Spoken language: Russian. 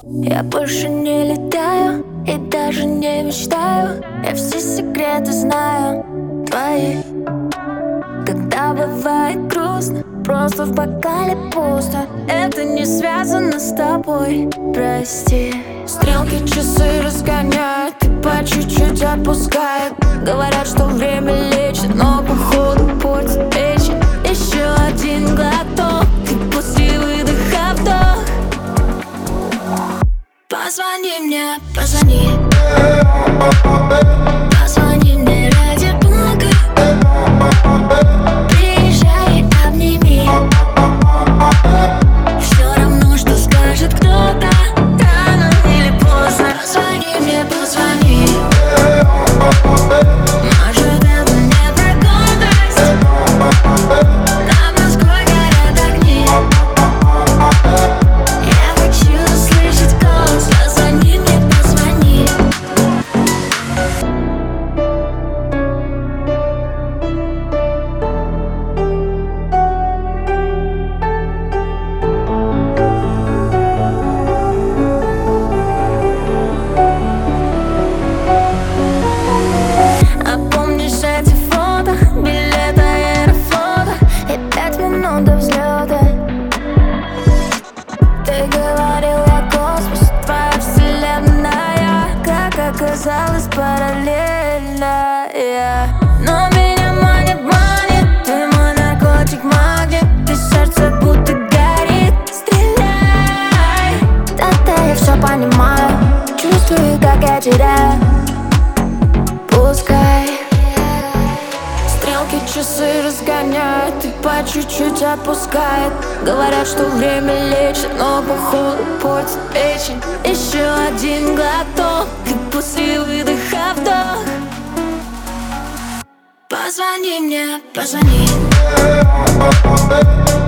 Я больше не летаю и даже не мечтаю. Я все секреты знаю твои. Когда бывает грустно, просто в бокале пусто. Это не связано с тобой, прости. Стрелки часы разгоняют и по чуть-чуть отпускают. Говорят, что время лечит, но походу путь вечен. Еще один глоток и после выдоха вдох. Позвони мне, позвони. Позвони мне ради бога. Приезжай, обними. Все равно, что скажет кто-то, рано или поздно. Позвони мне, позвони. Может, это не про гордость. Над Москвой горят огни. Я хочу услышать голос. Позвони мне, позвони. А помнишь эти фото, билеты Аэрофлота и 5 минут до взлета? Ты говорил, я космос, твоя вселенная, как оказалось, параллельная. Но меня манит, ты мой наркотик, магнит. Ты сердце будто горит, стреляй. Да-да, я все понимаю, чувствую, как я теряю. Пускай стрелки часы разгоняют и по чуть-чуть отпускает. Говорят, что время лечит, но походу портит печень. Еще один глоток и после выдоха вдох. Позвони мне, позвони.